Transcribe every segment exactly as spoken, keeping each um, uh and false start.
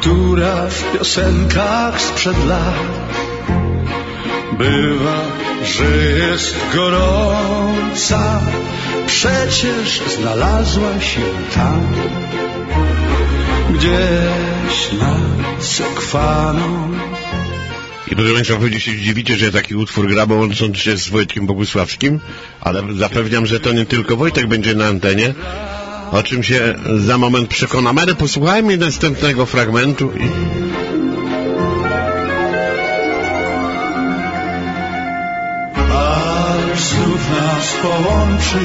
która w piosenkach sprzed lat bywa, że jest gorąca, przecież znalazła się tam, gdzieś nad Sekwaną. I proszę Państwa, pewnie się dziwicie, że ja taki utwór gra, bo łącząc się z Wojtkiem Bogusławskim, ale zapewniam, że to nie tylko Wojtek będzie na antenie, o czym się za moment przekonamy, ale posłuchajmy następnego fragmentu i... Paryż znów nas połączy,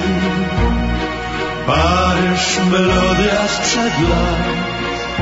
Paryż melodia sprzed lat,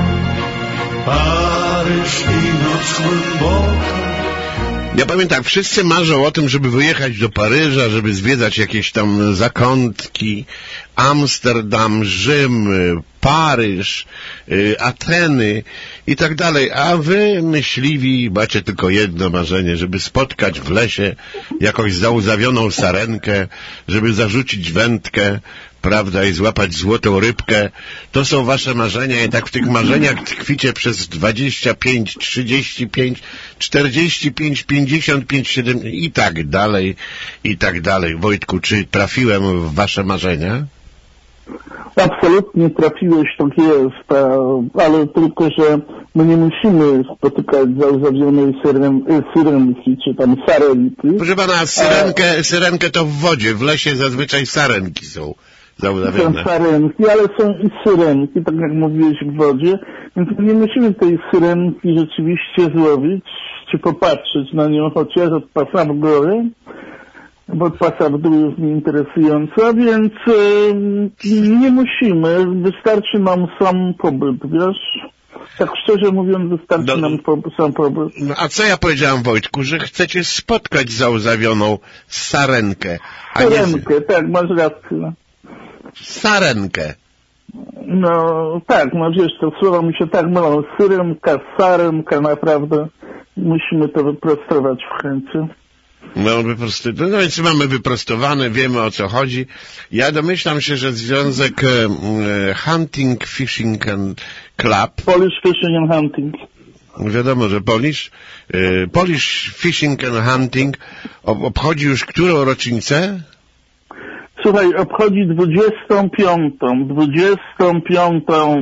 Paryż i noc głęboka. Ja pamiętam, wszyscy marzą o tym, żeby wyjechać do Paryża, żeby zwiedzać jakieś tam zakątki, Amsterdam, Rzym, Paryż, Ateny i tak dalej, a wy, myśliwi, macie tylko jedno marzenie, żeby spotkać w lesie jakąś załzawioną sarenkę, żeby zarzucić wędkę, prawda, i złapać złotą rybkę. To są wasze marzenia i tak w tych marzeniach tkwicie przez dwadzieścia pięć, trzydzieści pięć, czterdzieści pięć, pięćdziesiąt pięć, siedemdziesiąt i tak dalej, i tak dalej. Wojtku, czy trafiłem w wasze marzenia? Absolutnie trafiłeś, tak jest, ale tylko, że my nie musimy spotykać załzawionej syren, syrenki, czy tam sarenki. Proszę pana, syrenkę, syrenkę to w wodzie, w lesie zazwyczaj sarenki są załzawione. Są sarenki, ale są i syrenki, tak jak mówiłeś, w wodzie, więc nie musimy tej syrenki rzeczywiście złowić, czy popatrzeć na nią, chociaż od pasa w górę, bo od pasa w dół jest nieinteresująca, więc yy, nie musimy, wystarczy nam sam pobyt, wiesz? Tak szczerze mówiąc, wystarczy no, nam po, sam pobyt. No, a co ja powiedziałem, Wojtku, że chcecie spotkać załzawioną sarenkę, a sarenkę, nie... tak, masz rację. Sarenkę. No tak, no wiesz, te słowa mi się tak mylą. Syrenka, sarenka, naprawdę musimy to wyprostować w chęci. No, wyprosty... no więc mamy wyprostowane, wiemy o co chodzi. Ja domyślam się, że związek e, Hunting, Fishing and Club... Polish Fishing and Hunting. Wiadomo, że Polish, e, Polish Fishing and Hunting ob obchodzi już którą rocznicę? Słuchaj, obchodzi dwudziestą piątą. dwudziestą piątą.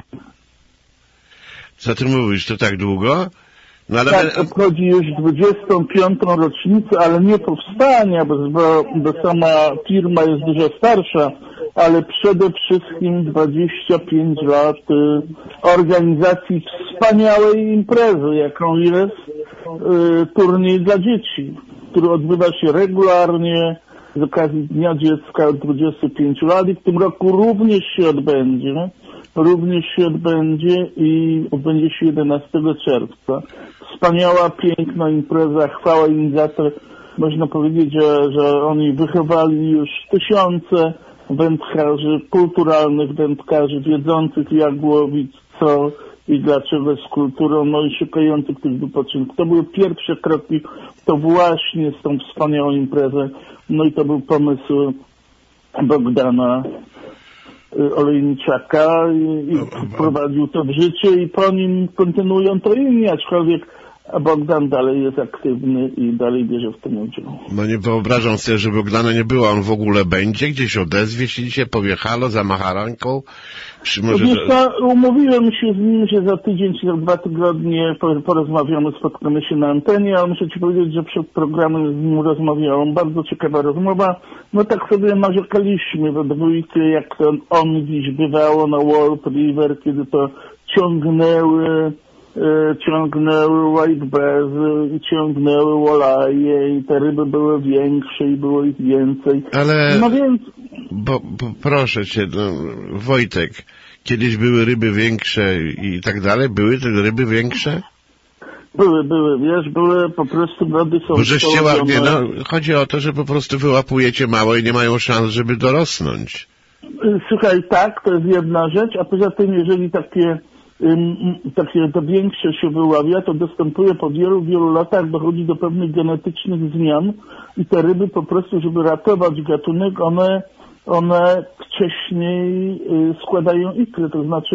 Co ty mówisz, to tak długo? No, ale... Tak, obchodzi już dwudziestą piątą rocznicę, ale nie powstania, bo, bo, bo sama firma jest dużo starsza, ale przede wszystkim dwadzieścia pięć lat y, organizacji wspaniałej imprezy, jaką jest y, turniej dla dzieci, który odbywa się regularnie z okazji Dnia Dziecka od dwudziestu pięciu lat i w tym roku również się odbędzie. Również się odbędzie i odbędzie się jedenastego czerwca. Wspaniała, piękna impreza, chwała im za to. Można powiedzieć, że, że oni wychowali już tysiące wędkarzy, kulturalnych wędkarzy, wiedzących jak łowić, co i dlaczego z kulturą, no i szukających tych wypoczynków. To były pierwsze kroki, to właśnie z tą wspaniałą imprezą. No i to był pomysł Bogdana Olejniczaka i, i wprowadził to w życie i po nim kontynuują to inni, aczkolwiek Bogdan dalej jest aktywny i dalej bierze w tym udział. No nie wyobrażam sobie, że Bogdana nie było, on w ogóle będzie, gdzieś odezwie się dzisiaj, powie halo, zamacha ręką, czy może... Wiesz co, umówiłem się z nim, że za tydzień czy za dwa tygodnie porozmawiamy, spotkamy się na antenie, ale muszę ci powiedzieć, że przed programem z nim rozmawiałem. Bardzo ciekawa rozmowa. No tak sobie narzekaliśmy we dwójkę, jak to on dziś bywało na Wolf River, kiedy to ciągnęły e, ciągnęły white bassy i ciągnęły wolaje i te ryby były większe i było ich więcej. Ale... No więc... Bo, bo proszę cię, no, Wojtek, kiedyś były ryby większe i tak dalej? Były te ryby większe? Były, były, wiesz, były po prostu wody są... Bo żeście ładnie, no, chodzi o to, że po prostu wyłapujecie mało i nie mają szans, żeby dorosnąć. Słuchaj, tak, to jest jedna rzecz, a poza tym, jeżeli takie, um, takie to większe się wyławia, to dostępuje po wielu, wielu latach, dochodzi do pewnych genetycznych zmian i te ryby po prostu, żeby ratować gatunek, one, one wcześniej y, składają ikry, to znaczy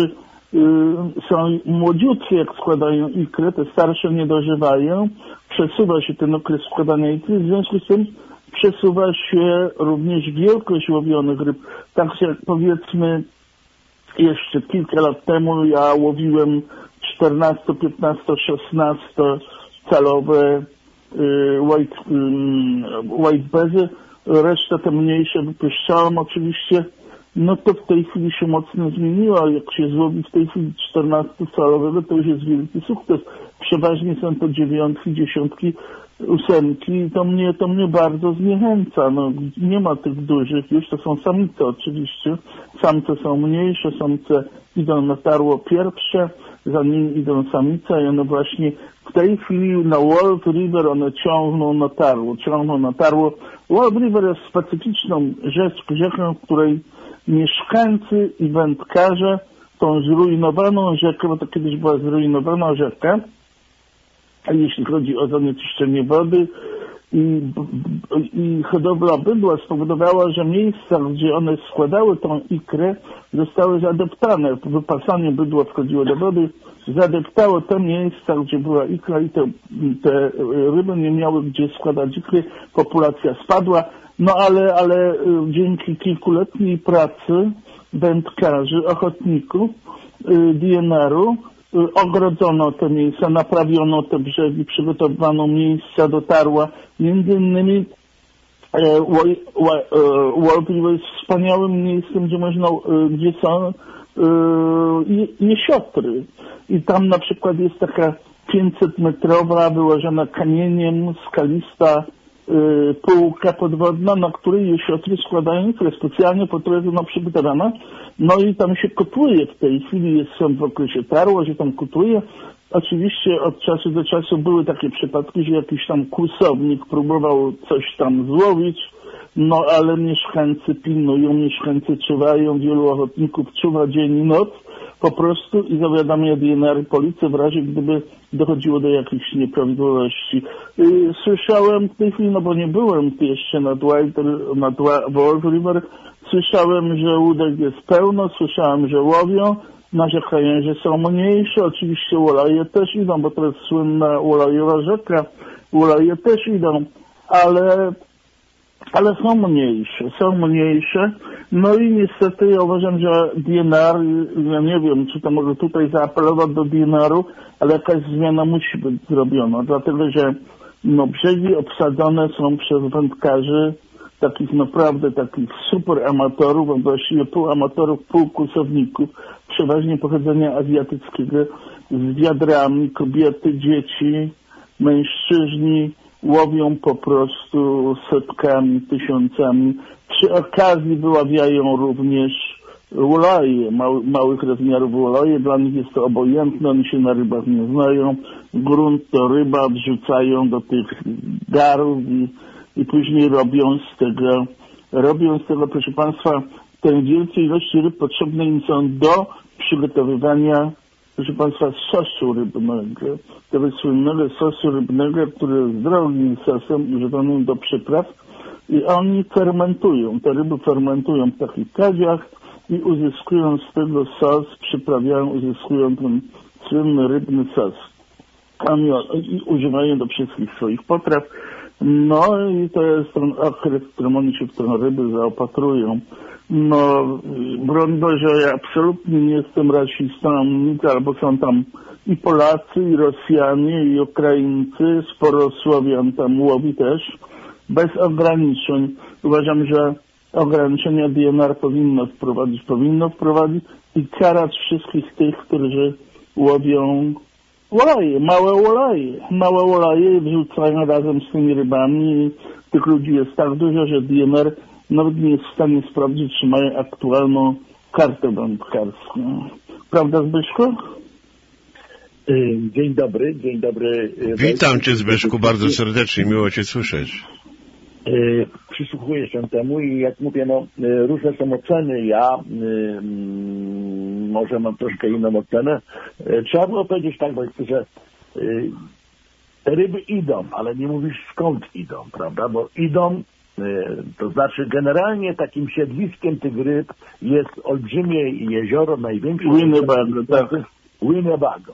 są młodziutkie, jak składają ikrę, te starsze nie dożywają, przesuwa się ten okres składania ikry, w związku z tym przesuwa się również wielkość łowionych ryb. Tak jak powiedzmy jeszcze kilka lat temu ja łowiłem czternasto, piętnasto, szesnasto calowe y, white, y, white bezy, resztę te mniejsze wypuszczałem oczywiście. No to w tej chwili się mocno zmieniło. Jak się złowi w tej chwili czternastocalowego, to już jest wielki sukces. Przeważnie są to dziewiątki, dziesiątki, ósemki i to mnie, to mnie bardzo zniechęca. No, nie ma tych dużych już, to są samice oczywiście. Samce są mniejsze, samce idą na tarło pierwsze, za nimi idą samice i one właśnie w tej chwili na Wolf River one ciągną na tarło, ciągną na tarło. Wolf River jest specyficzną rzeczką, rzeką, w której mieszkańcy i wędkarze tą zrujnowaną rzekę, bo to kiedyś była zrujnowana rzeka, a jeśli chodzi o zanieczyszczenie wody i, i hodowla bydła spowodowała, że miejsca, gdzie one składały tą ikrę, zostały zadeptane. Wypasanie bydła wchodziło do wody, zadeptało te miejsca, gdzie była ikra i te, te ryby nie miały gdzie składać ikry, populacja spadła. No ale, ale dzięki kilkuletniej pracy wędkarzy, ochotników, D N R-u, ogrodzono te miejsca, naprawiono te brzegi, przygotowano miejsca do tarła. Między innymi Wolf River jest wspaniałym miejscem, gdzie można, gdzie są jesiotry. I tam na przykład jest taka pięćset metrowa, wyłożona kamieniem, skalista półka podwodna, na której jesiotry składają ikrę, specjalnie po to jest ona przygotowana. No i tam się kotłuje w tej chwili, jest są w okresie tarła, że tam kotłuje. Oczywiście od czasu do czasu były takie przypadki, że jakiś tam kłusownik próbował coś tam złowić, no ale mieszkańcy pilnują, mieszkańcy czuwają, wielu ochotników czuwa dzień i noc po prostu i zawiadamia D N R policję w razie, gdyby dochodziło do jakichś nieprawidłowości. Słyszałem w tej chwili, no bo nie byłem jeszcze nad, White, nad Wolf River, słyszałem, że łódek jest pełno, słyszałem, że łowią, narzekają, że są mniejsze, oczywiście łoleje też idą, bo to jest słynna łolejowa rzeka, łoleje też idą, ale ale są mniejsze, są mniejsze. No i niestety ja uważam, że D N R, ja nie wiem, czy to mogę tutaj zaapelować do D N R-u, ale jakaś zmiana musi być zrobiona, dlatego że no, brzegi obsadzone są przez wędkarzy, takich naprawdę takich super amatorów, a właściwie pół amatorów, pół kłusowników, przeważnie pochodzenia azjatyckiego, z wiadrami, kobiety, dzieci, mężczyźni, łowią po prostu setkami, tysiącami. Przy okazji wyławiają również łoleje, mały, małych rozmiarów łoleje. Dla nich jest to obojętne, oni się na rybach nie znają. Grunt to ryba, wrzucają do tych garów i, i później robią z tego, robią z tego, proszę Państwa, tę wielkie ilości ryb potrzebne im są do przygotowywania, proszę Państwa, sosu rybnego, tego słynnego sosu rybnego, który jest drogim sosem używanym do przypraw i oni fermentują, te ryby fermentują w takich kadziach i uzyskują z tego sos, przyprawiają, uzyskują ten słynny rybny sos. Oni i używają do wszystkich swoich potraw. No i to jest ten okres, w którym oni się w te ryby zaopatrują. No, broń Boże, ja absolutnie nie jestem rasistą, nic, albo są tam i Polacy, i Rosjanie, i Ukraińcy, sporo Słowian tam łowi też, bez ograniczeń. Uważam, że ograniczenia D N R powinno wprowadzić, powinno wprowadzić i karać wszystkich tych, którzy łowią łoleje, małe łoleje, małe łoleje wrzucają razem z tymi rybami. Tych ludzi jest tak dużo, że D N R nawet nie jest w stanie sprawdzić, czy mają aktualną kartę wędkarską. Prawda, Zbyszku? Dzień dobry, dzień dobry. Witam Cię, Zbyszku, bardzo serdecznie, miło Cię słyszeć. Przysłuchuję się temu i jak mówię, no różne są oceny, ja może mam troszkę inną ocenę. Trzeba było powiedzieć tak, bo że te ryby idą, ale nie mówisz skąd idą, prawda, bo idą To znaczy generalnie takim siedliskiem tych ryb jest olbrzymie jezioro, największe Winnebago, tak. Winnebago.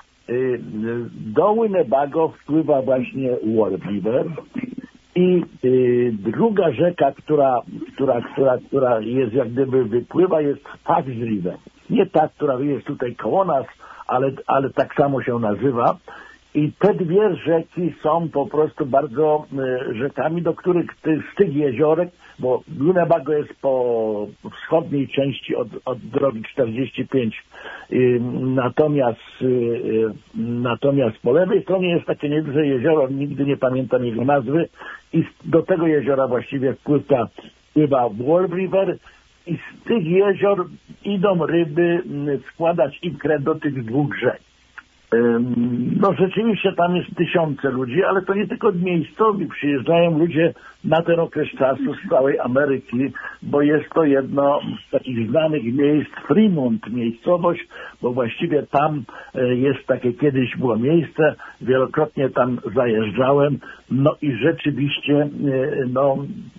Do Winnebago wpływa właśnie Wolf River i druga rzeka, która, która, która, która jest jak gdyby wypływa, jest Fox River. Nie ta, która jest tutaj koło nas, ale, ale tak samo się nazywa. I te dwie rzeki są po prostu bardzo y, rzekami, do których ty, z tych jeziorek, bo Winnebago jest po wschodniej części od, od drogi czterdzieści pięć, y, natomiast, y, y, natomiast po lewej stronie jest takie nieduże jezioro, nigdy nie pamiętam jego nazwy, i do tego jeziora właściwie wpływa, wpływa Wolf River, i z tych jezior idą ryby y, składać ikrę do tych dwóch rzek. No rzeczywiście tam jest tysiące ludzi, ale to nie tylko miejscowi, przyjeżdżają ludzie na ten okres czasu z całej Ameryki, bo jest to jedno z takich znanych miejsc, Fremont miejscowość, bo właściwie tam jest takie, kiedyś było miejsce, wielokrotnie tam zajeżdżałem, no i rzeczywiście no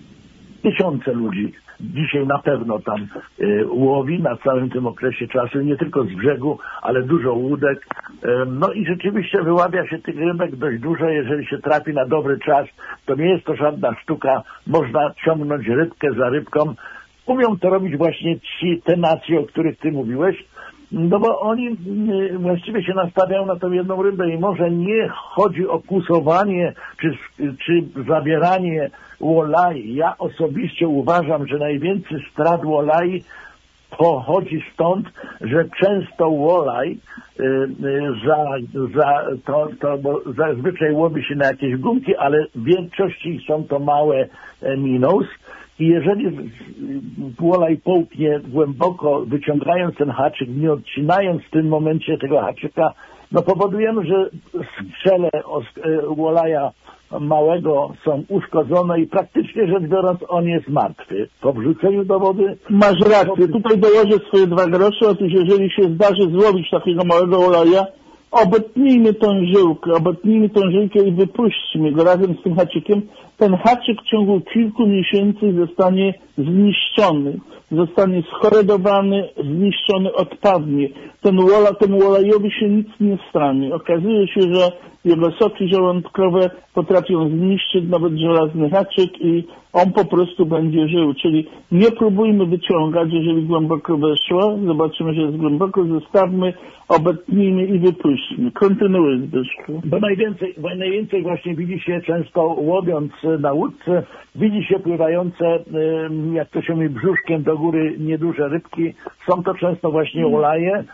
tysiące ludzi dzisiaj na pewno tam y, łowi na całym tym okresie czasu, nie tylko z brzegu, ale dużo łódek. Y, no i rzeczywiście wyławia się tych rybek dość dużo, jeżeli się trafi na dobry czas, to nie jest to żadna sztuka, można ciągnąć rybkę za rybką. Umią to robić właśnie ci, te nacje, o których ty mówiłeś, no bo oni y, właściwie się nastawiają na tą jedną rybę i może nie chodzi o kusowanie czy, czy zabieranie łolai. Ja osobiście uważam, że najwięcej strat łolai pochodzi stąd, że często łolaj y, y, za, za to, to, bo zazwyczaj łowi się na jakieś gumki, ale w większości są to małe e, minnows. I jeżeli łolaj połknie głęboko, wyciągając ten haczyk, nie odcinając w tym momencie tego haczyka, no powodujemy, że skrzele łolaja małego są uszkodzone i praktycznie rzecz biorąc on jest martwy. Po wrzuceniu do wody... Masz rację, tutaj dołożę swoje dwa grosze. Otóż jeżeli się zdarzy złowić takiego małego łolaja, obetnijmy tą żyłkę, obetnijmy tą żyłkę i wypuśćmy go razem z tym haczykiem. Ten haczyk w ciągu kilku miesięcy zostanie zniszczony, zostanie schoredowany, zniszczony, odpadnie. Ten łola, temu łolajowi się nic nie stanie. Okazuje się, że jego soki żołądkowe potrafią zniszczyć nawet żelazny haczyk i on po prostu będzie żył. Czyli nie próbujmy wyciągać, jeżeli głęboko weszło, zobaczymy, że jest głęboko, zostawmy, obetnijmy i wypuśćmy. Kontynuuj, Zbyszku. Bo najwięcej, bo najwięcej właśnie widzi się często łowiąc na łódce, widzi się pływające, jak to się mówi, brzuszkiem do góry nieduże rybki. Są to często właśnie łołaje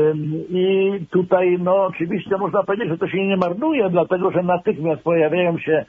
i tutaj no oczywiście można powiedzieć, że to się nie marnuje, dlatego że natychmiast pojawiają się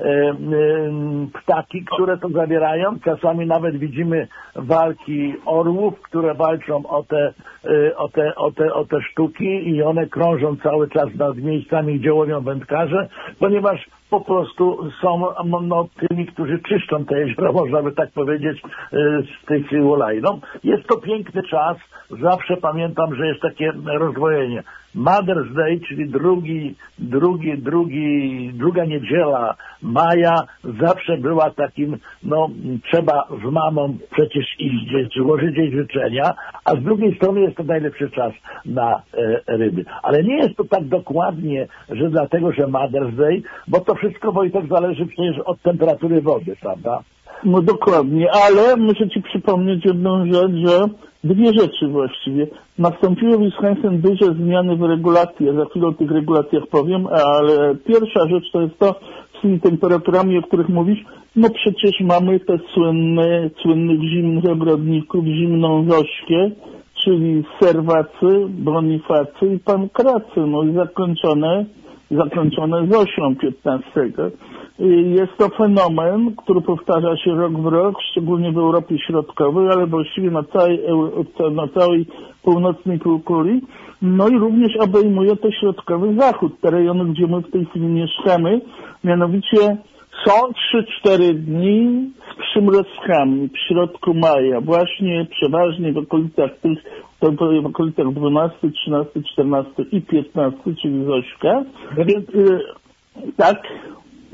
ptaki, które to zawierają. Czasami nawet widzimy walki orłów, które walczą o te, o te, o te, o te sztuki i one krążą cały czas nad miejscami, gdzie łowią wędkarze, ponieważ po prostu są no, tymi, którzy czyszczą te jeziora, można by tak powiedzieć, z tych łolaj. No, jest to piękny czas. Zawsze pamiętam, że jest takie rozdwojenie. Mother's Day, czyli drugi, drugi, drugi, druga niedziela maja zawsze była takim, no trzeba z mamą przecież iść gdzieś, złożyć jej życzenia, a z drugiej strony jest to najlepszy czas na e, ryby. Ale nie jest to tak dokładnie, że dlatego, że Mother's Day, bo to wszystko, Wojtek, zależy przecież od temperatury wody, prawda? No dokładnie, ale muszę Ci przypomnieć jedną rzecz, że dwie rzeczy właściwie. Nastąpiły w Wisconsin duże zmiany w regulacji. Ja za chwilę o tych regulacjach powiem, ale pierwsza rzecz to jest to, z tymi temperaturami, o których mówisz, no przecież mamy te słynne, słynnych zimnych ogrodników, zimną Zośkę, czyli Serwacy, Bonifacy i Pankracy, no i zakończone, zakończone Zosią piętnastego. Jest to fenomen, który powtarza się rok w rok, szczególnie w Europie Środkowej, ale właściwie na całej, na całej północnej półkuli. No i również obejmuje to środkowy zachód, te rejony, gdzie my w tej chwili mieszkamy. Mianowicie są trzy cztery dni z przymrozkami w środku maja, właśnie przeważnie w okolicach tych, w okolicach dwunastego, trzynastego, czternastego i piętnastego, czyli Zośka. Więc yy, tak.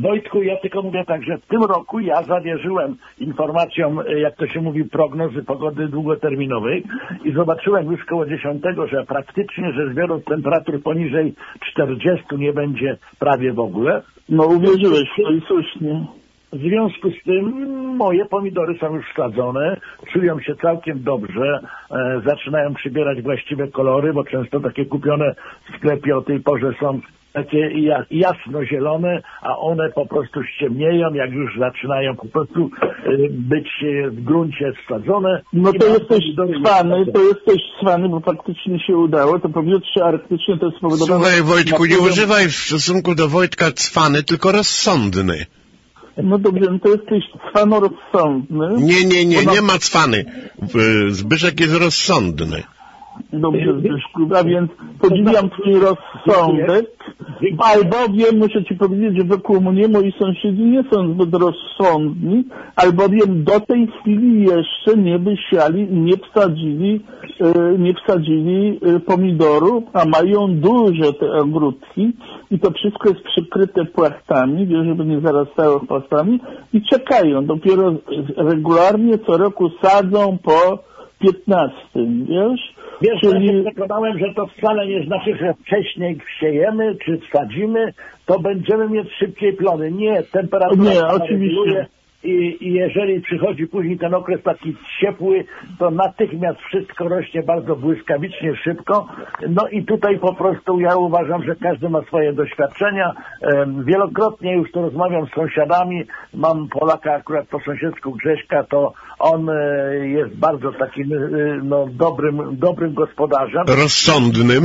Wojtku, ja tylko mówię tak, że w tym roku ja zawierzyłem informacjom, jak to się mówi, prognozy pogody długoterminowej i zobaczyłem już koło dziesiątego, że praktycznie rzecz biorąc temperatur poniżej czterdziestu nie będzie prawie w ogóle. No uwierzyłeś w to i słusznie. W związku z tym moje pomidory są już wsadzone, czują się całkiem dobrze, e, zaczynają przybierać właściwe kolory, bo często takie kupione w sklepie o tej porze są takie jasno-zielone, a one po prostu ściemnieją, jak już zaczynają po prostu być w gruncie wsadzone. No to jesteś cwany, to jesteś cwany, bo faktycznie się udało. To powietrze arktyczne to jest spowodowane... Słuchaj, Wojtku, nie używaj w stosunku do Wojtka cwany, tylko rozsądny. No dobrze, no to jesteś cwanorozsądny. Nie, nie, nie, Bo nie ma cwany. Zbyszek jest rozsądny. Dobrze, Zbyszku, a więc podziwiam twój rozsądek, albowiem muszę ci powiedzieć, że wokół mnie moi sąsiedzi nie są zbyt rozsądni, albowiem do tej chwili jeszcze nie wysiali i nie wsadzili, nie wsadzili pomidorów, a mają duże te ogródki i to wszystko jest przykryte płachtami, wiesz, żeby nie zarastało płachtami i czekają, dopiero regularnie co roku sadzą po piętnastym, wiesz? Wiesz, Czyli... ja się przekonałem, że to wcale nie znaczy, że wcześniej wsiejemy czy wsadzimy, to będziemy mieć szybciej plony. Nie, temperatura nie, oczywiście. I, I jeżeli przychodzi później ten okres taki ciepły, to natychmiast wszystko rośnie bardzo błyskawicznie, szybko. No i tutaj po prostu ja uważam, że każdy ma swoje doświadczenia. Wielokrotnie już to rozmawiam z sąsiadami. Mam Polaka akurat po sąsiedzku, Grześka, to on jest bardzo takim no, dobrym, dobrym gospodarzem. Rozsądnym.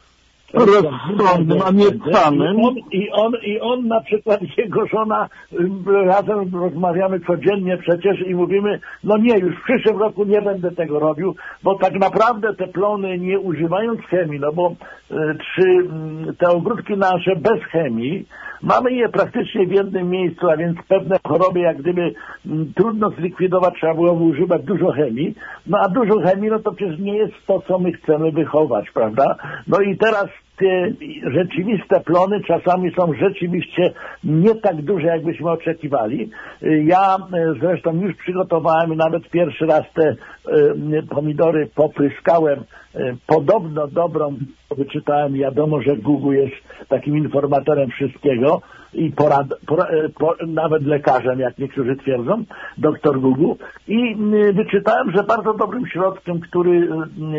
rozsądnym, a nie cwanym. I on, i, on, I on na przykład, jego żona, razem rozmawiamy codziennie przecież i mówimy, no nie, już w przyszłym roku nie będę tego robił, bo tak naprawdę te plony nie używając chemii, no bo czy te ogródki nasze bez chemii, mamy je praktycznie w jednym miejscu, a więc pewne choroby jak gdyby m, trudno zlikwidować, trzeba było używać dużo chemii, no a dużo chemii, no to przecież nie jest to, co my chcemy wychować, prawda? No i teraz te rzeczywiste plony czasami są rzeczywiście nie tak duże, jakbyśmy oczekiwali. Ja zresztą już przygotowałem i nawet pierwszy raz te y, pomidory popryskałem y, podobno dobrą, wyczytałem, wiadomo, że Google jest takim informatorem wszystkiego i porad, pora, po, nawet lekarzem, jak niektórzy twierdzą, doktor Google, i y, wyczytałem, że bardzo dobrym środkiem, który y,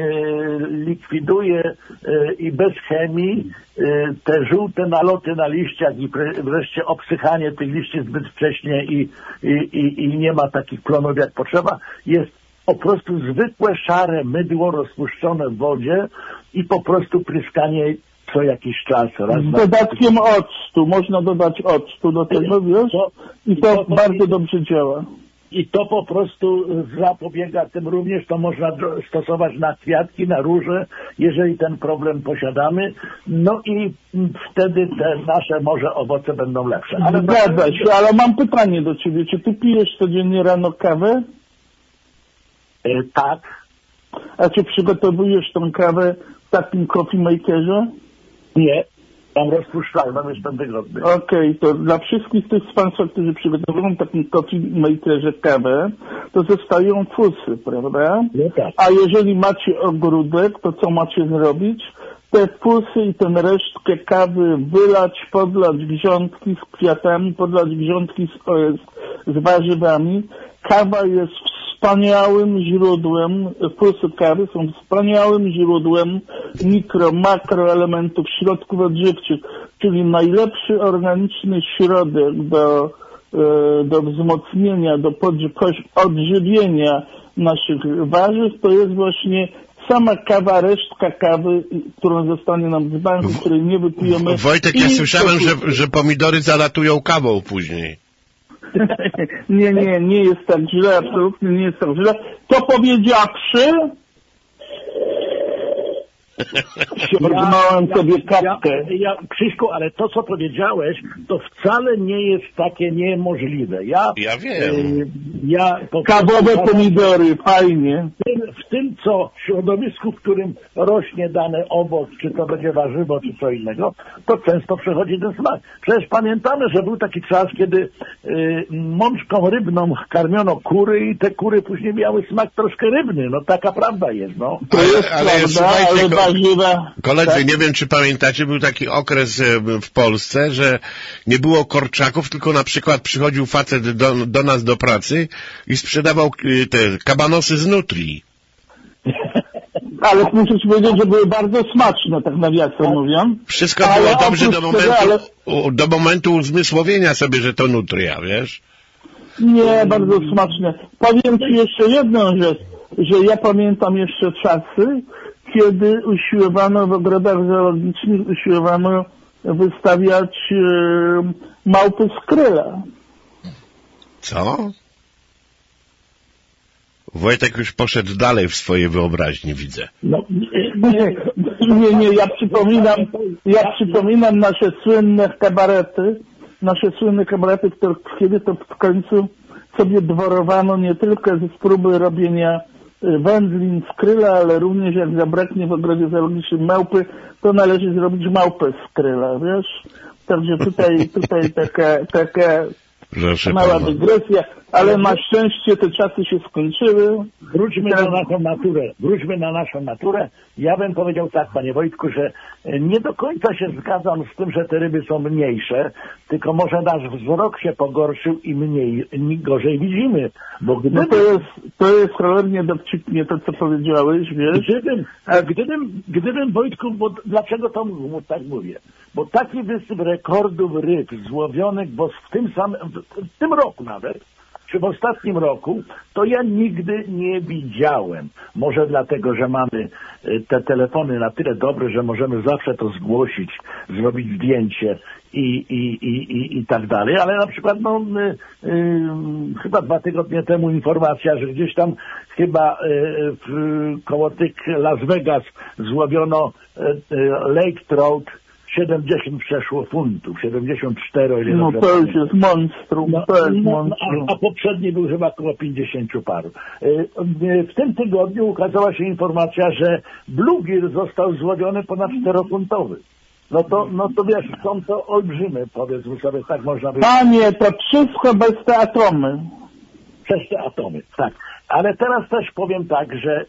likwiduje y, i bez chemii y, te żółte naloty na liściach i pre, wreszcie obsychanie tych liści zbyt wcześnie i, i, i, i nie ma takich plonów jak potrzeba, jest po prostu zwykłe szare mydło rozpuszczone w wodzie i po prostu pryskanie co jakiś czas. Raz Z dodatkiem na... octu, można dodać octu do tego, wiesz? To, I to, to bardzo i, dobrze działa. I to po prostu zapobiega tym również, to można stosować na kwiatki, na róże, jeżeli ten problem posiadamy, no i wtedy te nasze może owoce będą lepsze. Ale zgadza się, ale mam pytanie do ciebie, czy ty pijesz codziennie rano kawę? E, tak. A czy przygotowujesz tą kawę w takim coffee makerze? Nie, tam rozpuszczalną, jestem wygodny. Okej, okay, to dla wszystkich tych z Państwa, którzy przygotowują w takim coffee makerze kawę, to zostają fusy, prawda? Nie tak. A jeżeli macie ogródek, to co macie zrobić? Te fusy i tę resztkę kawy wylać, podlać grządki z kwiatami, podlać grządki z, z warzywami. Kawa jest wspaniałym źródłem, fusy kawy są wspaniałym źródłem mikro, makroelementów, środków odżywczych, czyli najlepszy organiczny środek do, do wzmocnienia, do odżywienia naszych warzyw, to jest właśnie sama kawa, resztka kawy, którą zostanie nam z banku, której nie wypijemy. Wojtek, ja słyszałem, że, że pomidory zalatują kawą później. Nie, nie, nie jest tak źle, absolutnie nie jest tak źle. To powiedziawszy, Sięgnąłem sobie kapkę. Ja, ja, Krzyśku, ale to, co powiedziałeś, to wcale nie jest takie niemożliwe. Ja, ja wiem. Y, ja po Kawowe prostu, pomidory, fajnie. w tym, w tym, co w środowisku, w którym rośnie dany owoc, czy to będzie warzywo, czy co innego, to często przechodzi ten smak. Przecież pamiętamy, że był taki czas, kiedy y, mączką rybną karmiono kury i te kury później miały smak troszkę rybny. No taka prawda jest, no. To Ale- jest ale prawda, słuchajcie, ale ko- warzywa... Koledzy, tak? nie wiem, czy pamiętacie, był taki okres e, w Polsce, że nie było kurczaków, tylko na przykład przychodził facet do, do nas do pracy i sprzedawał e, te kabanosy z nutrii. Ale muszę ci powiedzieć, że były bardzo smaczne, tak nawiasem mówiąc. Wszystko Ale było dobrze do oprócz tego, momentu, ale- u- do momentu uzmysłowienia sobie, że to nutria, wiesz? Nie, bardzo smaczne. Powiem ci jeszcze jedną rzecz, że ja pamiętam jeszcze czasy, kiedy usiłowano w ogrodach zoologicznych, usiłowano wystawiać e, małpy skryla. Co? Wojtek już poszedł dalej w swojej wyobraźni, widzę. no Nie, nie, nie, ja przypominam, ja przypominam nasze słynne kabarety, nasze słynne kabarety, które kiedy to w końcu sobie dworowano nie tylko ze próby robienia y, wędlin, skryla, ale również jak zabraknie w ogrodzie zoologicznym małpy, to należy zrobić małpę skryla, wiesz? Także tutaj, tutaj taka, taka Proszę mała pana. dygresja, ale na szczęście te czasy się skończyły. Wróćmy na naszą naturę. Wróćmy na naszą naturę. Ja bym powiedział tak, panie Wojtku, że nie do końca się zgadzam z tym, że te ryby są mniejsze, tylko może nasz wzrok się pogorszył i mniej, i gorzej widzimy. Bo gdyby, No to jest, to jest cholernie dowcipnie to, co powiedziałeś, wiesz? gdybym, a gdybym, gdybym Wojtku, bo dlaczego to mu tak mówię? Bo taki wysyp rekordów ryb złowionych, bo w tym samym, w, w tym roku nawet, czy w ostatnim roku, to ja nigdy nie widziałem. Może dlatego, że mamy te telefony na tyle dobre, że możemy zawsze to zgłosić, zrobić zdjęcie i, i, i, i, i tak dalej, ale na przykład no, y, y, chyba dwa tygodnie temu informacja, że gdzieś tam chyba y, w, koło tych Las Vegas złowiono y, y, lake trout, siedemdziesiąt przeszło funtów, siedemdziesiąt cztery, o ile No dobrze to już pamiętam. jest monstrum, No, to jest no, monstrum. a, a poprzedni był chyba około pięćdziesiąt paru. Y, y, W tym tygodniu ukazała się informacja, że bluegir został złowiony ponad czterofuntowy. No to, no to wiesz, są to olbrzymy, powiedzmy sobie, tak można by... Panie, to wszystko bez te atomy. Przez te atomy, tak. Ale teraz też powiem tak, że y,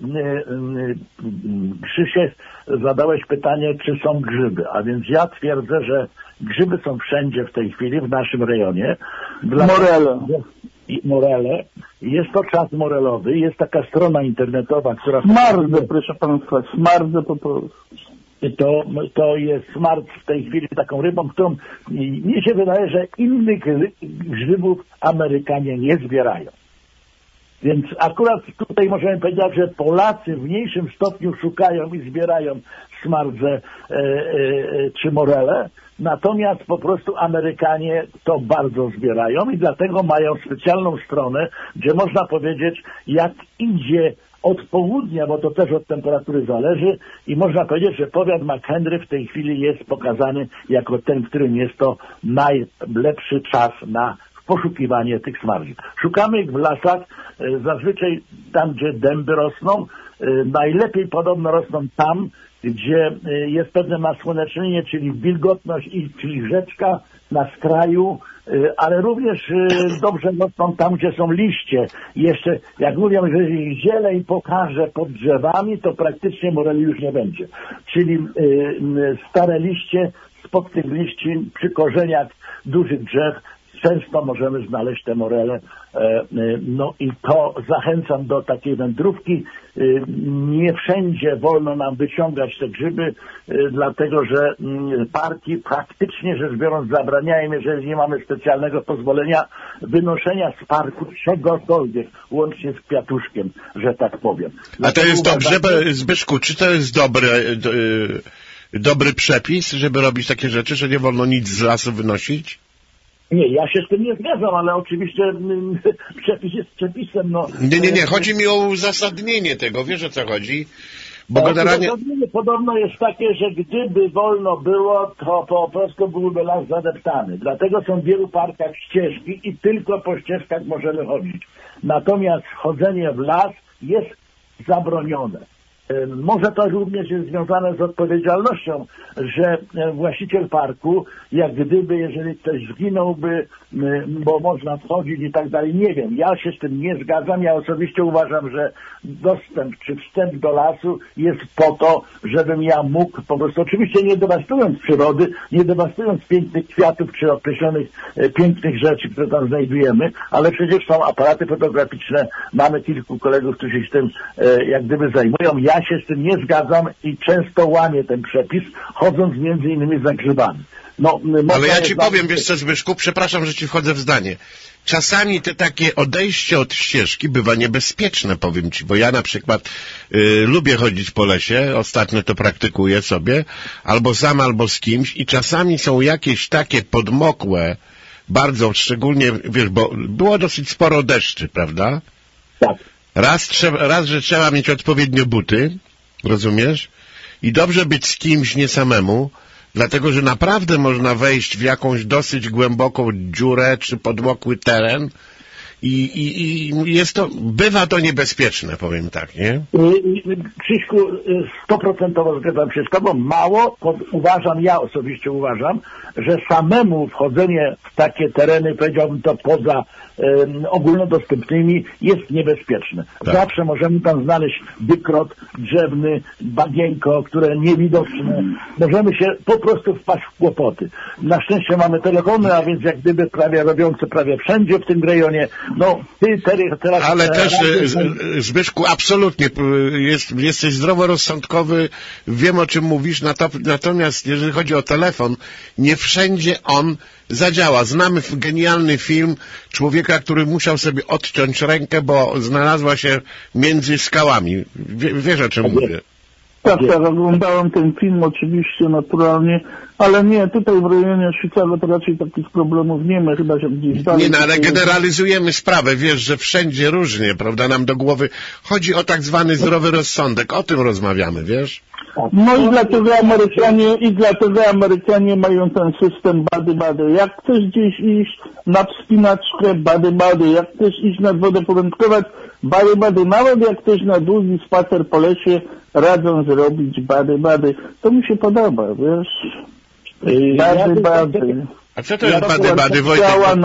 y, y, Krzysiek, zadałeś pytanie, czy są grzyby, a więc ja twierdzę, że grzyby są wszędzie w tej chwili, w naszym rejonie. Dla... Morele. I morele. Jest to czas morelowy, jest taka strona internetowa, która... Smardzę, proszę państwa, smardzę po prostu. To, to jest smart w tej chwili taką rybą, którą mi się wydaje, że innych grzybów Amerykanie nie zbierają. Więc akurat tutaj możemy powiedzieć, że Polacy w mniejszym stopniu szukają i zbierają smardze e, e, czy morele, natomiast po prostu Amerykanie to bardzo zbierają i dlatego mają specjalną stronę, gdzie można powiedzieć, jak idzie od południa, bo to też od temperatury zależy i można powiedzieć, że powiat McHenry w tej chwili jest pokazany jako ten, w którym jest to najlepszy czas na poszukiwanie tych smarży. Szukamy ich w lasach, e, zazwyczaj tam, gdzie dęby rosną. E, najlepiej podobno rosną tam, gdzie e, jest pewne nasłonecznienie, czyli wilgotność, i, czyli rzeczka na skraju, e, ale również e, dobrze rosną tam, gdzie są liście. I jeszcze, jak mówią, że zieleń pokaże pod drzewami, to praktycznie moreli już nie będzie. Czyli e, stare liście, spod tych liści przy korzeniach dużych drzew często możemy znaleźć te morele. No i to zachęcam do takiej wędrówki. Nie wszędzie wolno nam wyciągać te grzyby, dlatego że parki praktycznie rzecz biorąc zabraniają, jeżeli nie mamy specjalnego pozwolenia, wynoszenia z parku czegokolwiek, łącznie z kwiatuszkiem, że tak powiem. A to jest dobrze, Zbyszku, czy to jest dobry, dobry przepis, żeby robić takie rzeczy, że nie wolno nic z lasu wynosić? Nie, ja się z tym nie zgadzam, ale oczywiście mm, przepis jest przepisem. No. Nie, nie, nie, chodzi mi o uzasadnienie tego, wiesz o co chodzi? Bo generalnie... Uzasadnienie podobno jest takie, że gdyby wolno było, to po prostu byłby las zadeptany. Dlatego są w wielu parkach ścieżki i tylko po ścieżkach możemy chodzić. Natomiast chodzenie w las jest zabronione. Może to również jest związane z odpowiedzialnością, że właściciel parku, jak gdyby, jeżeli ktoś zginąłby, bo można wchodzić i tak dalej, nie wiem, ja się z tym nie zgadzam, ja osobiście uważam, że dostęp czy wstęp do lasu jest po to, żebym ja mógł po prostu, oczywiście nie dewastując przyrody, nie dewastując pięknych kwiatów czy określonych e, pięknych rzeczy, które tam znajdujemy, ale przecież są aparaty fotograficzne, mamy kilku kolegów, którzy się tym e, jak gdyby zajmują. Ja się z tym nie zgadzam i często łamię ten przepis, chodząc między innymi za grzybami. No, ale ja ci powiem, wiesz co, Zbyszku, przepraszam, że ci wchodzę w zdanie. Czasami te takie odejście od ścieżki bywa niebezpieczne, powiem ci, bo ja na przykład y, lubię chodzić po lesie, ostatnio to praktykuję sobie, albo sam, albo z kimś i czasami są jakieś takie podmokłe, bardzo, szczególnie, wiesz, bo było dosyć sporo deszczy, prawda? Tak. Raz, trzeba, raz, że trzeba mieć odpowiednio buty, rozumiesz? I dobrze być z kimś, nie samemu, dlatego, że naprawdę można wejść w jakąś dosyć głęboką dziurę, czy podmokły teren i, i, i jest to, bywa to niebezpieczne, powiem tak, nie? Krzyśku, stoprocentowo zgadzam się z tobą. Mało, pod, uważam, ja osobiście uważam, że samemu wchodzenie w takie tereny, powiedziałbym to poza um, ogólnodostępnymi, jest niebezpieczne. Tak. Zawsze możemy tam znaleźć wykrot drzewny, bagienko, które niewidoczne. Możemy się po prostu wpaść w kłopoty. Na szczęście mamy telefony, a więc jak gdyby prawie robiące prawie wszędzie w tym rejonie. No, ty teraz... Ale też, Zbyszku, absolutnie, jest, jesteś zdroworozsądkowy, wiem, o czym mówisz, natomiast jeżeli chodzi o telefon, nie wszędzie on zadziała. Znamy genialny film człowieka, który musiał sobie odciąć rękę, bo znalazła się między skałami. Wie, wiesz, o czym mówię? Tak, tak, oglądałem ten film oczywiście, naturalnie, ale nie, tutaj w rejonie Chicago to raczej takich problemów nie ma, chyba że gdzieś dalej. Nie, no, ale generalizujemy sprawę, wiesz, że wszędzie różnie, prawda, nam do głowy chodzi o tak zwany zdrowy rozsądek, o tym rozmawiamy, wiesz? No i dlatego Amerykanie, i dlatego Amerykanie mają ten system bady-bady. Jak chcesz gdzieś iść na wspinaczkę, bady-bady. Jak chcesz iść nad wodę porządkować, bady-bady. Nawet jak chcesz na długi spacer po lesie, radzą zrobić bady-bady. To mi się podoba, wiesz? Bady-bady. A co to jest bady-bady, Wojtek?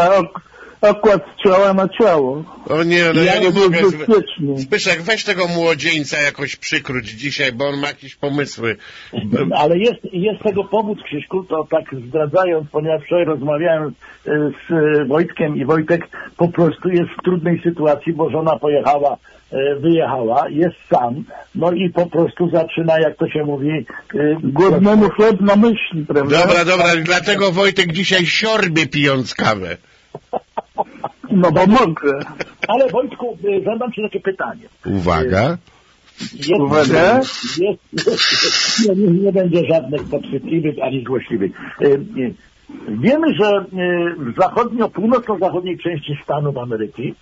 Okład ciała na ciało. O nie, no ja, ja nie mogę. Bezpiecznie. Zbyszek, weź tego młodzieńca jakoś przykróć dzisiaj, bo on ma jakieś pomysły. Ale jest, jest tego powód, Krzyśku, to tak zdradzając, ponieważ wczoraj rozmawiałem z Wojtkiem i Wojtek po prostu jest w trudnej sytuacji, bo żona pojechała, wyjechała, jest sam, no i po prostu zaczyna, jak to się mówi... Głodnemu chleb na myśli, prawda? Dobra, dobra, dlatego Wojtek dzisiaj siorbie, pijąc kawę. No bo mogę. Ale Wojtku, zadam ci takie pytanie. Uwaga. Jest, Uwaga. Jest, jest, nie, nie będzie żadnych podchwytliwych ani złośliwych. Wiemy, że w zachodnio, północno-zachodniej części Stanów Ameryki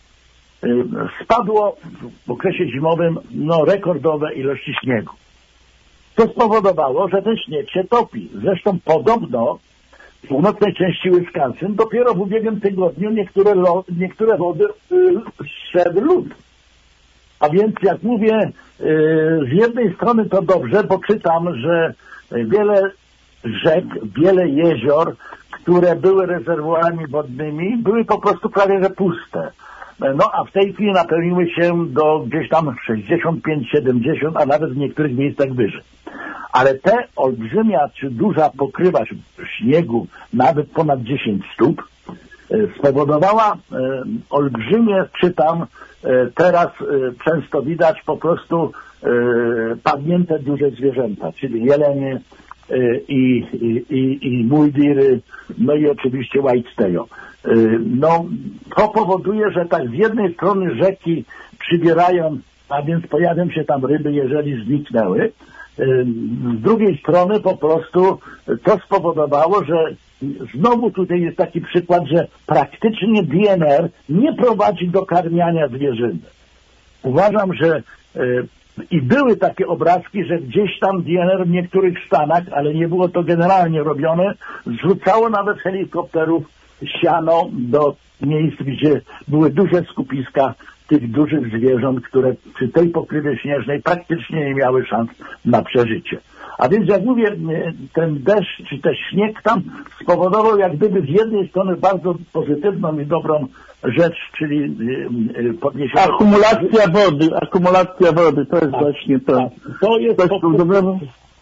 spadło w okresie zimowym no, rekordowe ilości śniegu. To spowodowało, że ten śnieg się topi. Zresztą podobno w północnej części Wisconsin dopiero w ubiegłym tygodniu niektóre, lo, niektóre wody y, zszedł lód. A więc jak mówię, y, z jednej strony to dobrze, bo czytam, że wiele rzek, wiele jezior, które były rezerwuarami wodnymi, były po prostu prawie że puste. No a w tej chwili napełniły się do gdzieś tam sześćdziesiąt pięć siedemdziesiąt, a nawet w niektórych miejscach wyżej. Ale te olbrzymia czy duża pokrywa śniegu, nawet ponad dziesięć stóp, spowodowała e, olbrzymie, czytam, e, teraz e, często widać po prostu e, padnięte duże zwierzęta, czyli jelenie e, i, i, i muldiry, no i oczywiście whitetail. E, no, to powoduje, że tak z jednej strony rzeki przybierają, a więc pojawią się tam ryby, jeżeli zniknęły. Z drugiej strony po prostu to spowodowało, że znowu tutaj jest taki przykład, że praktycznie D N R nie prowadzi do karmiania zwierzyny. Uważam, że I były takie obrazki, że gdzieś tam D N R w niektórych stanach, ale nie było to generalnie robione, zrzucało nawet helikopterów siano do miejsc, gdzie były duże skupiska tych dużych zwierząt, które przy tej pokrywie śnieżnej praktycznie nie miały szans na przeżycie. A więc jak mówię, ten deszcz czy też śnieg tam spowodował jak gdyby z jednej strony bardzo pozytywną i dobrą rzecz, czyli podniesienie... Akumulacja wody, akumulacja wody, to jest tak, właśnie to. Tak. To jest to, to,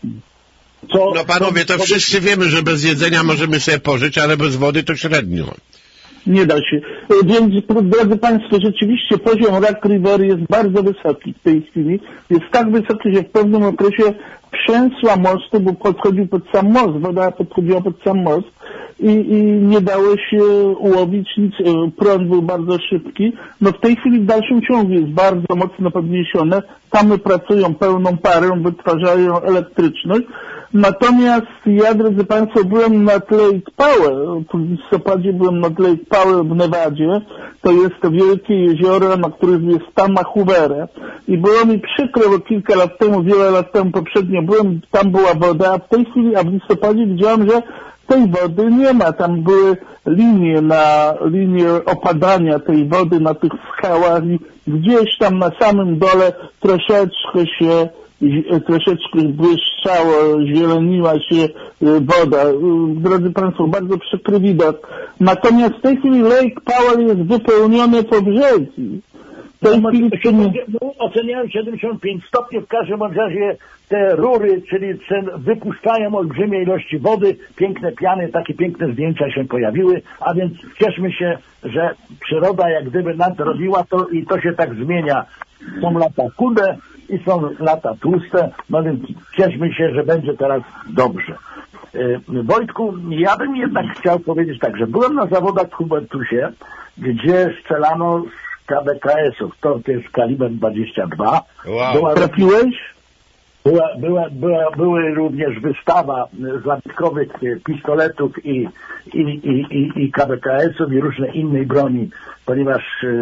co, no panowie, to wszyscy wiemy, że bez jedzenia możemy sobie pożyć, ale bez wody to średnio. Nie da się. Więc, drodzy Państwo, rzeczywiście poziom Rock River jest bardzo wysoki w tej chwili. Jest tak wysoki, że w pewnym okresie przęsła mostu, bo podchodził pod sam most, woda podchodziła pod sam most i, i nie dało się ułowić nic. Prąd był bardzo szybki. No w tej chwili w dalszym ciągu jest bardzo mocno podniesione. Tamy pracują pełną parą, wytwarzają elektryczność. Natomiast ja, drodzy Państwo, byłem nad Lake Powell, w listopadzie byłem nad Lake Powell w Nevadzie, to jest to wielkie jezioro, na którym jest Tama Hoovera i było mi przykro, bo kilka lat temu, wiele lat temu poprzednio byłem, tam była woda, a w tej chwili, a w listopadzie widziałem, że tej wody nie ma, tam były linie na, linie opadania tej wody na tych skałach i gdzieś tam na samym dole troszeczkę się troszeczkę błyszczało, zieleniła się woda. Drodzy Państwo, bardzo przykry widok. Natomiast w tej chwili Lake Powell jest wypełniony po brzegi. W tej no, chwili no, oceniałem siedemdziesiąt pięć stopni, w każdym razie te rury, czyli wypuszczają olbrzymie ilości wody, piękne piany, takie piękne zdjęcia się pojawiły, a więc cieszmy się, że przyroda jak gdyby nadrobiła to i to się tak zmienia. Są lata chude i są lata tłuste, no więc cieszmy się, że będzie teraz dobrze. E, Wojtku, ja bym jednak chciał powiedzieć tak, że byłem na zawodach w Hubertusie, gdzie strzelano z K B K S-ów, to, to jest kaliber dwadzieścia dwa. Wow. Była, trafiłeś? Była, była, była, były również wystawa zabytkowych pistoletów i, i, i, i, i K B K S-ów i różnej innej broni, ponieważ e, e,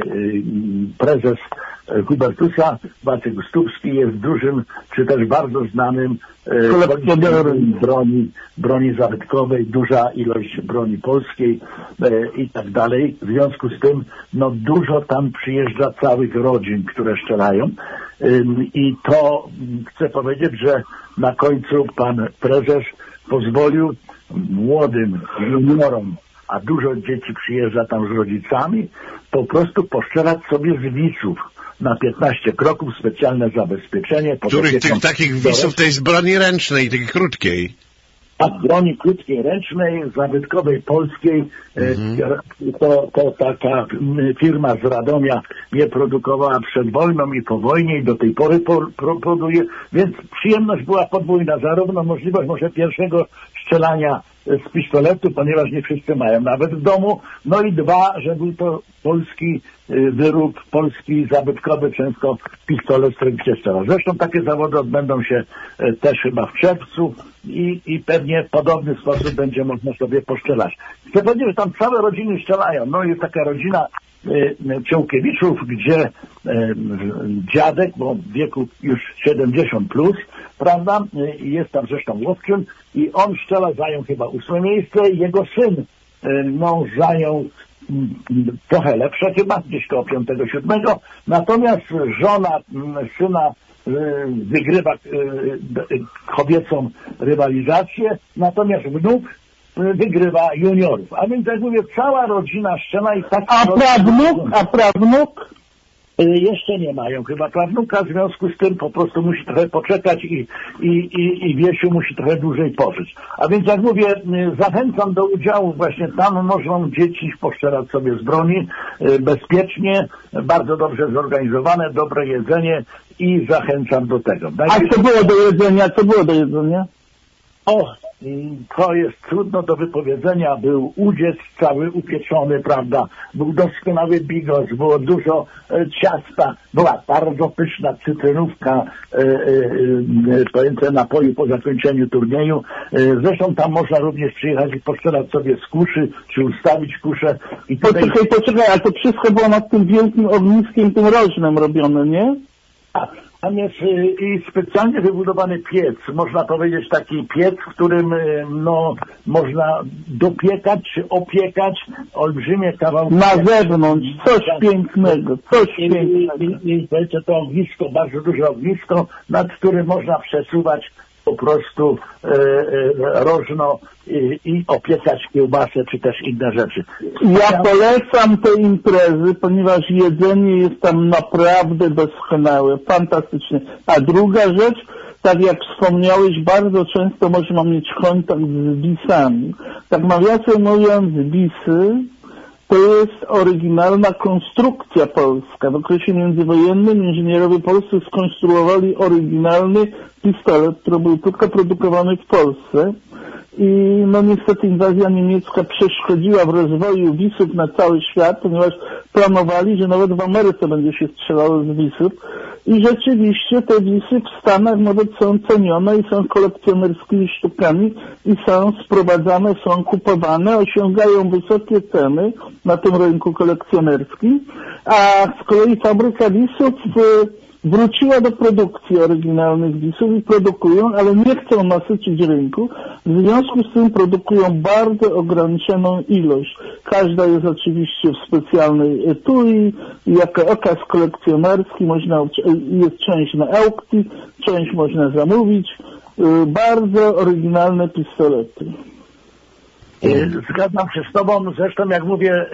prezes Hubertusa, Wacek Gustowski, jest dużym, czy też bardzo znanym kolekcjonerem broni, broni zabytkowej, duża ilość broni polskiej e, i tak dalej. W związku z tym, no dużo tam przyjeżdża całych rodzin, które strzelają. E, I to chcę powiedzieć, że na końcu pan prezes pozwolił młodym juniorom, a dużo dzieci przyjeżdża tam z rodzicami, po prostu postrzelać sobie z wisów. Na piętnaście kroków, specjalne zabezpieczenie. Których tych takich wisów to jest broni ręcznej, tej krótkiej. A broni krótkiej ręcznej, zabytkowej, polskiej, mm-hmm. to, to taka firma z Radomia je produkowała przed wojną i po wojnie i do tej pory produkuje, więc przyjemność była podwójna, zarówno możliwość może pierwszego strzelania z pistoletu, ponieważ nie wszyscy mają nawet w domu, no i dwa, że był to polski wyrób, polski zabytkowy, często pistolet, z którym się strzela. Zresztą takie zawody odbędą się też chyba w czerwcu i, i pewnie w podobny sposób będzie można sobie postrzelać. Chcę powiedzieć, że tam całe rodziny strzelają. No jest taka rodzina Ciołkiewiczów, gdzie dziadek, bo w wieku już siedemdziesiąt plus, prawda, jest tam zresztą łowczym i on strzela, zajął chyba ósme miejsce, jego syn no zajął trochę lepsze chyba, gdzieś koło piątego, siódmego, natomiast żona syna wygrywa kobiecą rywalizację, natomiast wnuk wygrywa juniorów. A więc jak mówię, cała rodzina strzela i tak... A prawnuk? A prawnuk? Jeszcze nie mają chyba prawnuka, w związku z tym po prostu musi trochę poczekać i, i, i, i Wiesiu musi trochę dłużej pożyć. A więc jak mówię, zachęcam do udziału, właśnie tam można dzieci postrzelać sobie z broni bezpiecznie, bardzo dobrze zorganizowane, dobre jedzenie i zachęcam do tego. A co było do jedzenia? Co było do jedzenia? O, to jest trudno do wypowiedzenia. Był udziec cały upieczony, prawda? Był doskonały bigos, było dużo e, ciasta, była bardzo pyszna cytrynówka, e, e, pojęte napoju po zakończeniu turnieju. E, zresztą tam można również przyjechać i postrzelać sobie z kuszy, czy ustawić kuszę. I tutaj... Poczekaj, poczekaj, a to wszystko było nad tym wielkim ogniskiem, tym rożnym robione, nie? A, Tam jest i specjalnie wybudowany piec, można powiedzieć taki piec, w którym no, można dopiekać czy opiekać olbrzymie kawałki. Na zewnątrz, coś pięknego, coś pięknego. I, i, i to ognisko, bardzo duże ognisko, nad którym można przesuwać po prostu e, e, rożno i, i opiekać kiełbasę czy też inne rzeczy. Ja polecam te imprezy, ponieważ jedzenie jest tam naprawdę doskonałe, fantastycznie. A druga rzecz, tak jak wspomniałeś, bardzo często można mieć kontakt z bisami. Tak nawiasem mówiąc, bisy to jest oryginalna konstrukcja polska. W okresie międzywojennym inżynierowie polscy skonstruowali oryginalny pistolet, który był tylko produkowany w Polsce. I no niestety inwazja niemiecka przeszkodziła w rozwoju bisów na cały świat, ponieważ planowali, że nawet w Ameryce będzie się strzelało z bisów. I rzeczywiście te bisy w Stanach nawet są cenione i są kolekcjonerskimi sztukami i są sprowadzane, są kupowane, osiągają wysokie ceny na tym rynku kolekcjonerskim, a z kolei fabryka bisów wróciła do produkcji oryginalnych bisów i produkują, ale nie chcą nasycić rynku, w związku z tym produkują bardzo ograniczoną ilość. Każda jest oczywiście w specjalnej etui, jako okaz kolekcjonerski, można, jest część na aukcji, część można zamówić. Bardzo oryginalne pistolety. Zgadzam się z Tobą, zresztą jak mówię,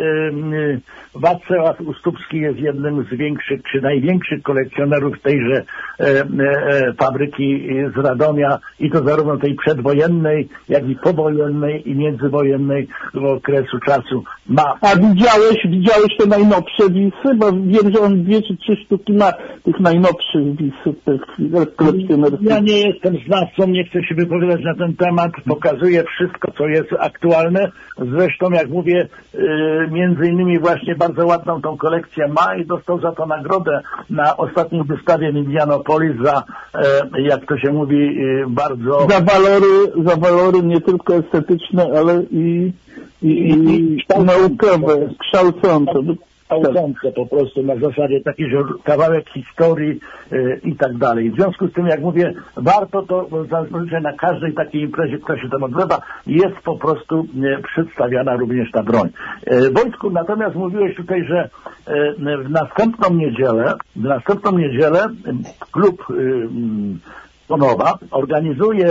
Wacław Ustupski jest jednym z większych, czy największych kolekcjonerów tejże e, e, fabryki z Radomia i to zarówno tej przedwojennej, jak i powojennej i międzywojennej okresu czasu ma. A widziałeś, widziałeś te najnowsze bisy? Bo wiem, że on dwie czy trzy sztuki ma tych najnowszych bisów, tych kolekcjonerskich. Ja nie jestem znawcą, nie chcę się wypowiadać na ten temat, pokazuję wszystko, co jest aktualne. Zresztą, jak mówię, między innymi właśnie bardzo ładną tą kolekcję ma i dostał za to nagrodę na ostatniej wystawie w Indianapolis za, jak to się mówi, bardzo... Za walory, za walory nie tylko estetyczne, ale i, i, i, i naukowe, kształcące. kształcące po prostu na zasadzie taki kawałek historii yy, i tak dalej. W związku z tym, jak mówię, warto to zazwyczaj na każdej takiej imprezie, która się tam odbywa, jest po prostu yy, przedstawiana również ta broń. Yy, Wojtku, natomiast mówiłeś tutaj, że yy, w następną niedzielę, w następną niedzielę klub yy, Ponowa organizuje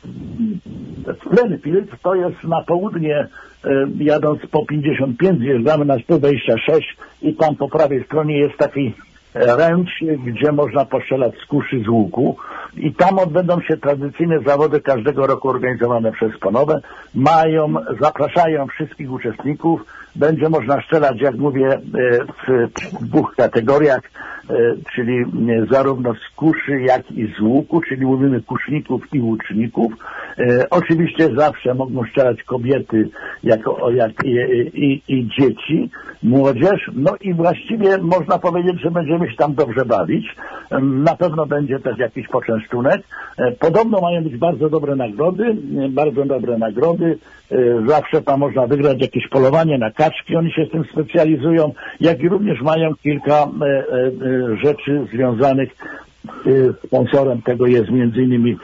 Splenfield, to jest na południe, jadąc po pięćdziesiąt pięć, zjeżdżamy na sto dwadzieścia sześć i tam po prawej stronie jest taki ręcz, gdzie można postrzelać z kuszy, z łuku i tam odbędą się tradycyjne zawody każdego roku organizowane przez Ponowę. Mają, zapraszają wszystkich uczestników, będzie można strzelać, jak mówię, w dwóch kategoriach, czyli zarówno z kuszy, jak i z łuku, czyli mówimy kuszników i łuczników. Oczywiście zawsze mogą strzelać kobiety jako, jak, i, i, i dzieci, młodzież, no i właściwie można powiedzieć, że będziemy się tam dobrze bawić. Na pewno będzie też jakiś poczęstunek. Podobno mają być bardzo dobre nagrody, bardzo dobre nagrody. Zawsze tam można wygrać jakieś polowanie na kaczki, oni się z tym specjalizują, jak i również mają kilka rzeczy związanych. Sponsorem tego jest między innymi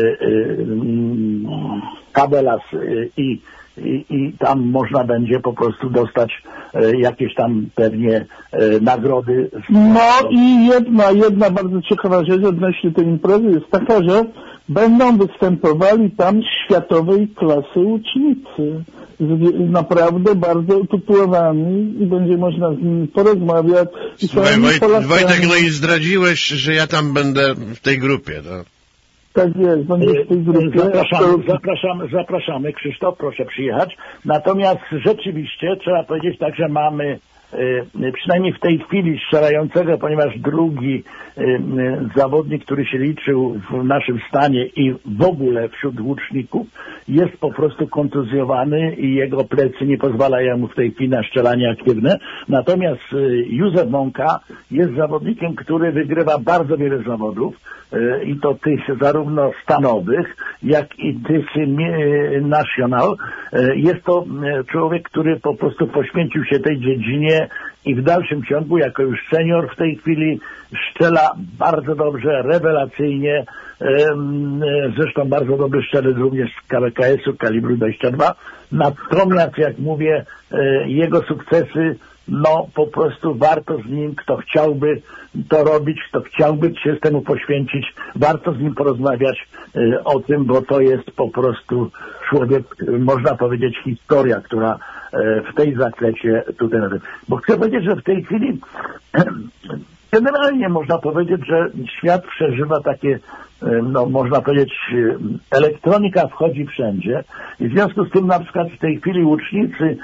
Kabelas i, i, i tam można będzie po prostu dostać jakieś tam pewnie nagrody. No i jedna, jedna bardzo ciekawa rzecz odnośnie tej imprezy jest taka, że będą występowali tam światowej klasy łucznicy. Naprawdę bardzo utytułowani i będzie można z nimi porozmawiać. I Słuchaj, Wojt, Wojtek, no i zdradziłeś, że ja tam będę w tej grupie, no. Tak jest, będę w tej grupie. Zapraszamy, zapraszamy, zapraszamy. Krzysztof, proszę przyjechać. Natomiast rzeczywiście trzeba powiedzieć tak, że mamy przynajmniej w tej chwili strzelającego, ponieważ drugi zawodnik, który się liczył w naszym stanie i w ogóle wśród łuczników, jest po prostu kontuzjowany i jego plecy nie pozwalają mu w tej chwili na strzelanie aktywne. Natomiast Józef Mąka jest zawodnikiem, który wygrywa bardzo wiele zawodów i to tych zarówno stanowych, jak i tych national Jest to człowiek, który po prostu poświęcił się tej dziedzinie i w dalszym ciągu, jako już senior w tej chwili, strzela bardzo dobrze, rewelacyjnie. Zresztą bardzo dobry strzelec również z K K S-u kalibru dwadzieścia dwa. Natomiast, jak mówię, jego sukcesy, no po prostu warto z nim, kto chciałby to robić, kto chciałby się z temu poświęcić, warto z nim porozmawiać y, o tym, bo to jest po prostu człowiek, można powiedzieć, historia, która y, w tej zakresie tutaj... Bo chcę powiedzieć, że w tej chwili generalnie można powiedzieć, że świat przeżywa takie, no można powiedzieć, elektronika wchodzi wszędzie i w związku z tym na przykład w tej chwili łucznicy,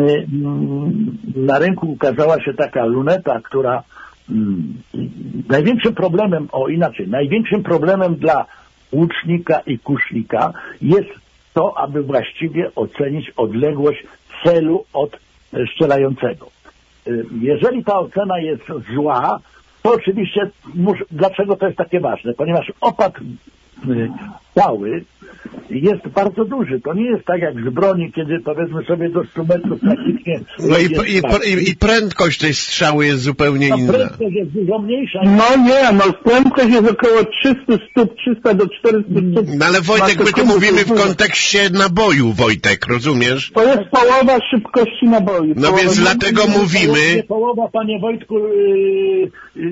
na rynku ukazała się taka luneta, która największym problemem, o inaczej, największym problemem dla łucznika i kusznika jest to, aby właściwie ocenić odległość celu od strzelającego. Jeżeli ta ocena jest zła, to oczywiście, muszę, dlaczego to jest takie ważne? Ponieważ opad cały jest bardzo duży. To nie jest tak jak z broni, kiedy powiedzmy sobie do stu metrów praktycznie... No i, i, i, i prędkość tej strzały jest zupełnie no, inna. Prędkość jest dużo mniejsza. No nie, no prędkość jest około trzysta stóp, trzysta do czterystu stóp. No ale Wojtek, my tu mówimy w kontekście naboju, Wojtek, rozumiesz? To jest połowa szybkości naboju. No połowa więc nie, dlatego nie, mówimy... Nie połowa, panie Wojtku, yy, yy,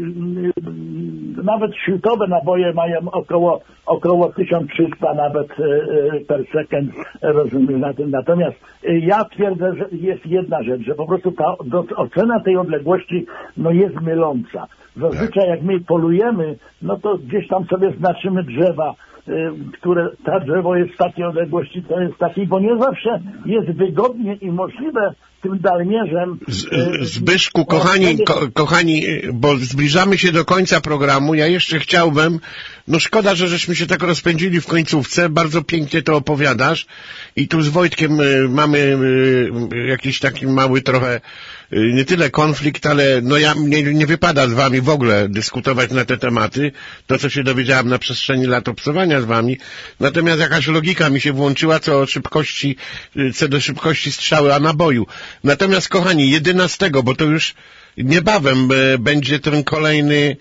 yy, nawet śrutowe naboje mają około, około tysiąc trzysta nawet yy, per sekund, rozumiem na tym. Natomiast yy, ja twierdzę, że jest jedna rzecz, że po prostu ta do, ocena tej odległości no jest myląca. Zazwyczaj jak my polujemy, no to gdzieś tam sobie znaczymy drzewa, które ta drzewo jest w takiej odległości, to jest taki, bo nie zawsze jest wygodnie i możliwe tym dalmierzem. Z, Zbyszku, kochani, ko, kochani, bo zbliżamy się do końca programu, ja jeszcze chciałbym, no szkoda, że żeśmy się tak rozpędzili w końcówce, bardzo pięknie to opowiadasz i tu z Wojtkiem mamy jakiś taki mały trochę, nie tyle konflikt, ale no ja, nie, nie wypada z wami w ogóle dyskutować na te tematy, to co się dowiedziałem na przestrzeni lat obcowania z wami, natomiast jakaś logika mi się włączyła co do szybkości, co do szybkości strzały, a naboju. Natomiast kochani, jedenastego, bo to już niebawem e, będzie ten kolejny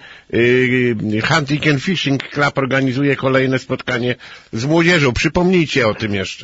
e, Hunting and Fishing Club organizuje kolejne spotkanie z młodzieżą. Przypomnijcie o tym jeszcze.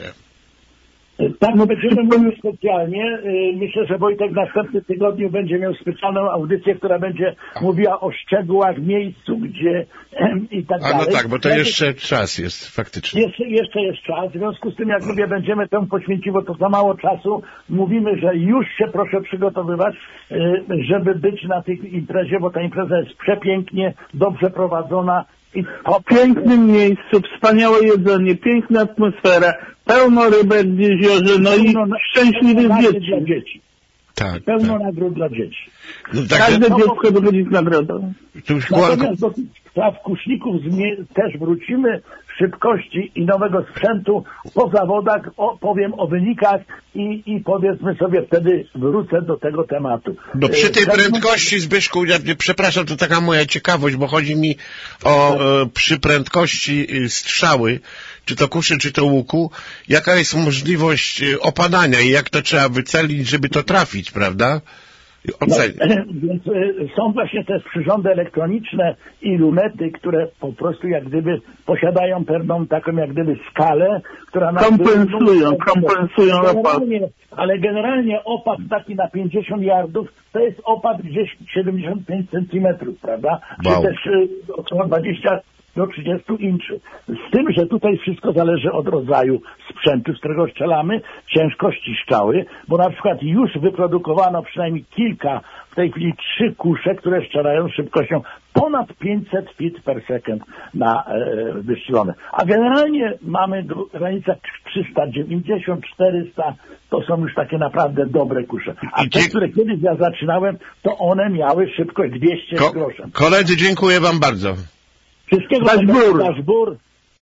Tak, no będziemy mówili specjalnie. Myślę, że Wojtek w następnym tygodniu będzie miał specjalną audycję, która będzie mówiła o szczegółach, miejscu, gdzie i tak dalej. A no tak, bo to jeszcze czas jest faktycznie. Jeszcze, jeszcze jest czas. W związku z tym, jak mówię, będziemy temu poświęcić, bo to za mało czasu. Mówimy, że już się proszę przygotowywać, żeby być na tej imprezie, bo ta impreza jest przepięknie, dobrze prowadzona. I o pięknym miejscu, wspaniałe jedzenie, piękna atmosfera, pełno rybek w jeziorze, no pełno, i szczęśliwych dzieci. Dla dzieci. Tak, pełno tak. nagród dla dzieci. No, tak, Każde no, dziecko wychodzi z nagrodą. Natomiast do spraw kuszników też wrócimy w szybkości i nowego sprzętu po zawodach, o, powiem o wynikach i, i powiedzmy sobie wtedy wrócę do tego tematu. No przy tej prędkości, Zbyszku, ja, przepraszam, to taka moja ciekawość, bo chodzi mi o e, przy prędkości strzały, czy to kuszy, czy to łuku, jaka jest możliwość opadania i jak to trzeba wycelić, żeby to trafić, prawda? No, więc y, są właśnie te przyrządy elektroniczne i lunety, które po prostu jak gdyby posiadają pewną taką jak gdyby skalę, która... Kompensują, na, kompensują opad. Ale generalnie opad taki na pięćdziesiąt yardów to jest opad gdzieś siedemdziesiąt pięć centymetrów, prawda? Wow. Czy też y, około dwadzieścia do trzydziestu inczy. Z tym, że tutaj wszystko zależy od rodzaju sprzętu, z którego strzelamy, ciężkości strzały, bo na przykład już wyprodukowano przynajmniej kilka, w tej chwili trzy kusze, które strzelają z szybkością ponad pięćset feet per second na e, wystrzelone. A generalnie mamy granicę trzysta dziewięćdziesiąt czterysta, to są już takie naprawdę dobre kusze. A te, które kiedyś ja zaczynałem, to one miały szybkość dwieście Ko- groszem. Koledzy, dziękuję wam bardzo. Wszystkiego Daszbur. Daszbur.